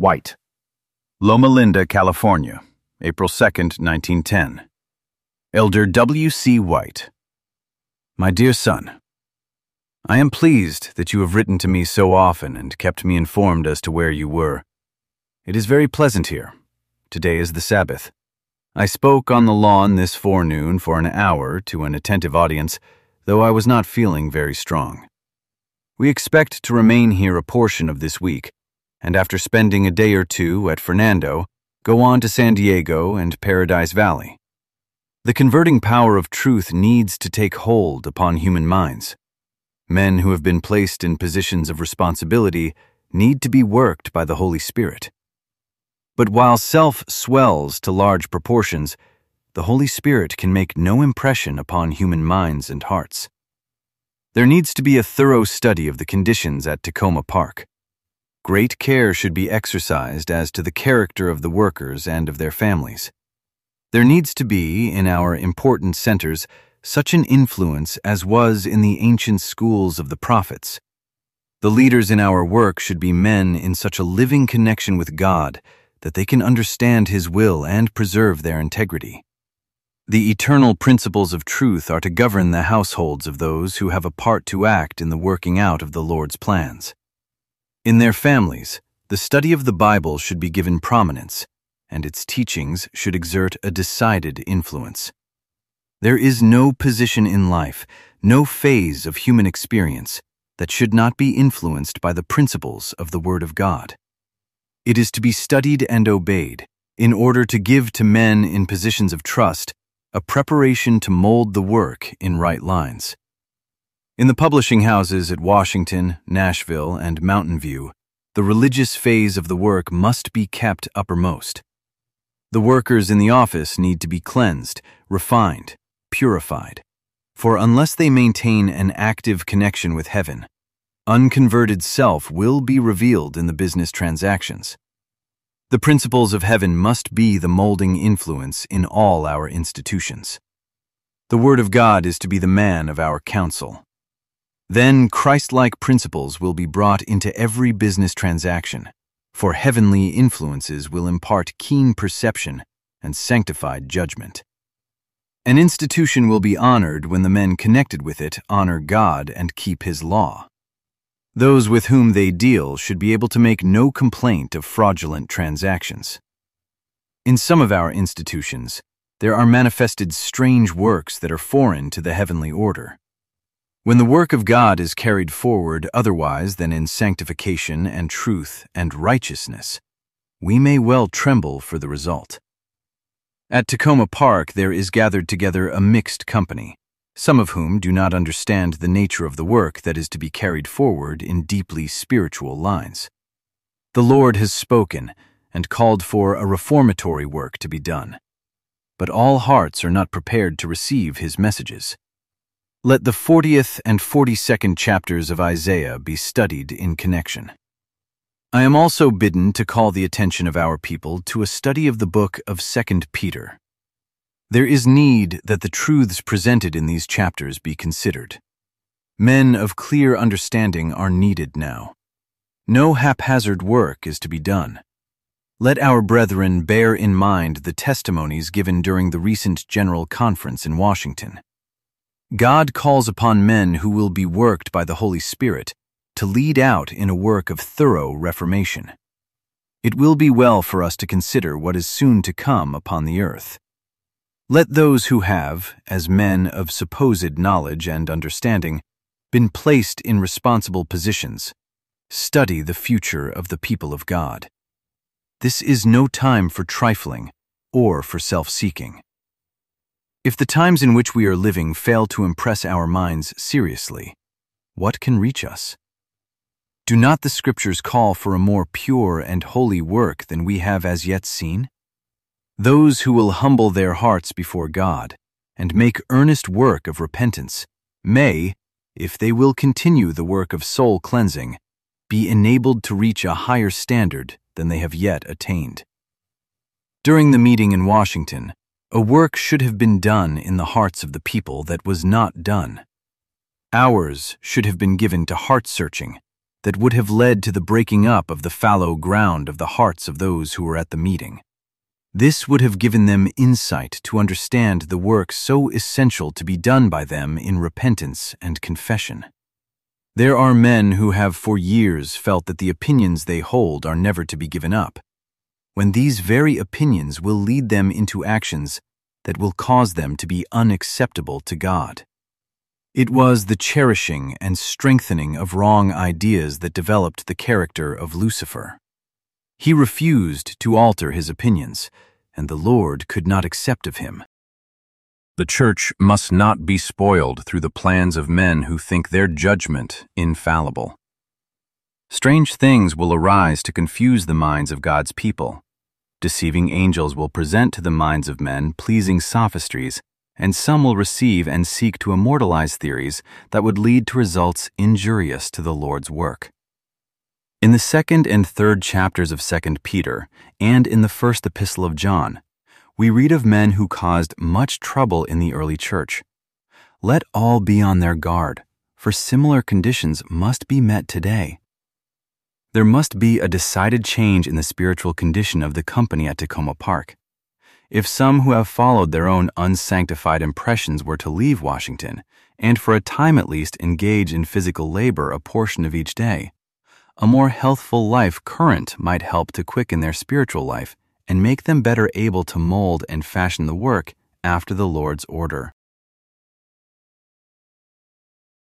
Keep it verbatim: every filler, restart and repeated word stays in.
White. Loma Linda, California, April second, nineteen ten. Elder W C White. My dear son, I am pleased that you have written to me so often and kept me informed as to where you were. It is very pleasant here. Today is the Sabbath. I spoke on the lawn this forenoon for an hour to an attentive audience, though I was not feeling very strong. We expect to remain here a portion of this week, and after spending a day or two at Fernando, go on to San Diego and Paradise Valley. The converting power of truth needs to take hold upon human minds. Men who have been placed in positions of responsibility need to be worked by the Holy Spirit. But while self swells to large proportions, the Holy Spirit can make no impression upon human minds and hearts. There needs to be a thorough study of the conditions at Takoma Park. Great care should be exercised as to the character of the workers and of their families. There needs to be, in our important centers, such an influence as was in the ancient schools of the prophets. The leaders in our work should be men in such a living connection with God that they can understand His will and preserve their integrity. The eternal principles of truth are to govern the households of those who have a part to act in the working out of the Lord's plans. In their families, the study of the Bible should be given prominence, and its teachings should exert a decided influence. There is no position in life, no phase of human experience, that should not be influenced by the principles of the Word of God. It is to be studied and obeyed in order to give to men in positions of trust a preparation to mold the work in right lines. In the publishing houses at Washington, Nashville, and Mountain View, the religious phase of the work must be kept uppermost. The workers in the office need to be cleansed, refined, purified, for unless they maintain an active connection with heaven, unconverted self will be revealed in the business transactions. The principles of heaven must be the molding influence in all our institutions. The Word of God is to be the man of our counsel. Then Christ-like principles will be brought into every business transaction, for heavenly influences will impart keen perception and sanctified judgment. An institution will be honored when the men connected with it honor God and keep His law. Those with whom they deal should be able to make no complaint of fraudulent transactions. In some of our institutions, there are manifested strange works that are foreign to the heavenly order. When the work of God is carried forward otherwise than in sanctification and truth and righteousness, we may well tremble for the result. At Takoma Park there is gathered together a mixed company, some of whom do not understand the nature of the work that is to be carried forward in deeply spiritual lines. The Lord has spoken and called for a reformatory work to be done, but all hearts are not prepared to receive His messages. Let the fortieth and forty-second chapters of Isaiah be studied in connection. I am also bidden to call the attention of our people to a study of the book of Second Peter. There is need that the truths presented in these chapters be considered. Men of clear understanding are needed now. No haphazard work is to be done. Let our brethren bear in mind the testimonies given during the recent General Conference in Washington. God calls upon men who will be worked by the Holy Spirit to lead out in a work of thorough reformation. It will be well for us to consider what is soon to come upon the earth. Let those who have, as men of supposed knowledge and understanding, been placed in responsible positions, study the future of the people of God. This is no time for trifling or for self-seeking. If the times in which we are living fail to impress our minds seriously, what can reach us? Do not the Scriptures call for a more pure and holy work than we have as yet seen? Those who will humble their hearts before God and make earnest work of repentance may, if they will continue the work of soul cleansing, be enabled to reach a higher standard than they have yet attained. During the meeting in Washington, a work should have been done in the hearts of the people that was not done. Hours should have been given to heart-searching, that would have led to the breaking up of the fallow ground of the hearts of those who were at the meeting. This would have given them insight to understand the work so essential to be done by them in repentance and confession. There are men who have for years felt that the opinions they hold are never to be given up, when these very opinions will lead them into actions that will cause them to be unacceptable to God. It was the cherishing and strengthening of wrong ideas that developed the character of Lucifer. He refused to alter his opinions, and the Lord could not accept of him. The church must not be spoiled through the plans of men who think their judgment infallible. Strange things will arise to confuse the minds of God's people. Deceiving angels will present to the minds of men pleasing sophistries, and some will receive and seek to immortalize theories that would lead to results injurious to the Lord's work. In the second and third chapters of Second Peter, and in the first epistle of John, we read of men who caused much trouble in the early church. Let all be on their guard, for similar conditions must be met today. There must be a decided change in the spiritual condition of the company at Takoma Park. If some who have followed their own unsanctified impressions were to leave Washington, and for a time at least engage in physical labor a portion of each day, a more healthful life current might help to quicken their spiritual life and make them better able to mold and fashion the work after the Lord's order.